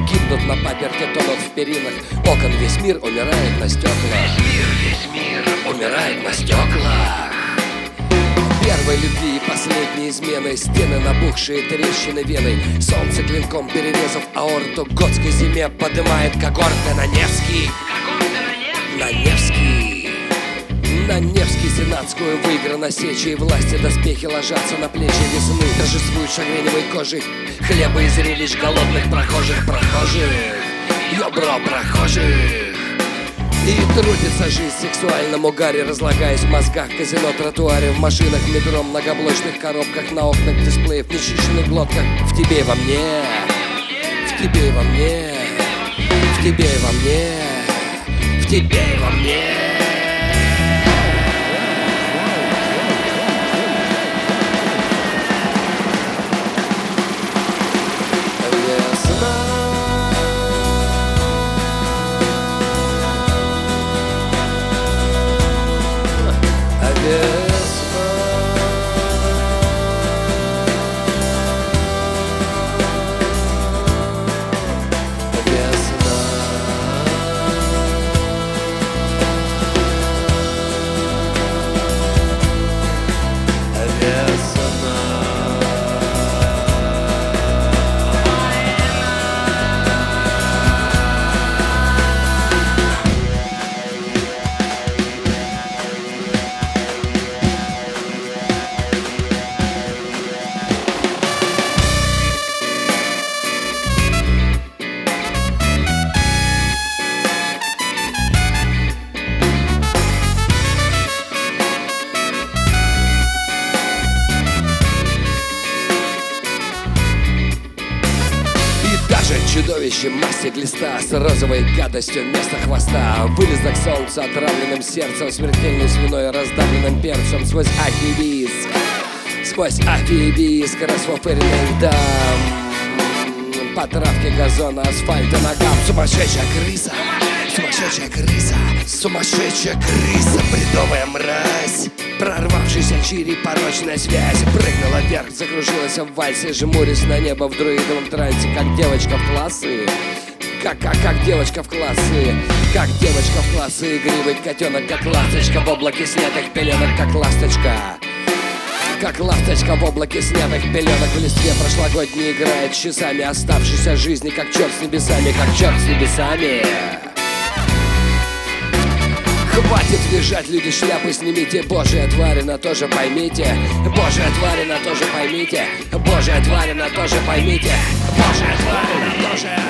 гибнут на паперте, тонут в перинах окон. Весь мир умирает на стеклах. Весь мир умирает на стеклах. Первой любви и последней измены, стены набухшие, трещины вены. Солнце клинком перерезав аорту, готской зиме подымает когорты на Невский. На Невский. На Невский сенатскую выиграно сечи, и власти доспехи ложатся на плечи весны. Торжествуют шагреневой кожей хлеба и зрелищ голодных прохожих. Ёбро прохожих. И трудится жизнь в сексуальном угаре, разлагаясь в мозгах, казино, тротуаре, в машинах, метро, многоблочных коробках, на окнах дисплеев, нечищенных глотках. В тебе и во мне, в тебе и во мне, в тебе и во мне, в тебе и во мне. Чудовище масти глиста с розовой гадостью вместо хвоста, вылезло к солнцу отравленным сердцем, смертельной свиной раздавленным перцем. Сквозь афибиск расфуфыренный льдам, по травке газона, асфальта, ногам. Сумасшедшая крыса, сумасшедшая крыса, сумасшедшая крыса, бредовая мразь. Прорвавшийся чири, порочная связь прыгнула вверх, закружилась в вальсе, жмурясь на небо в друидовом трансе, как девочка в классы. Как девочка в классы, как девочка в классы. Игривый котенок, как ласточка в облаке снятых пеленок, как ласточка. Как ласточка в облаке снятых пеленок, в листве прошлогодней играет часами оставшейся жизни, как черт с небесами, как черт с небесами. Хватит визжать, люди, шляпы снимите. Божья тварина тоже поймите. Божья тварина тоже поймите. Божья тварина тоже поймите. Божья тварина тоже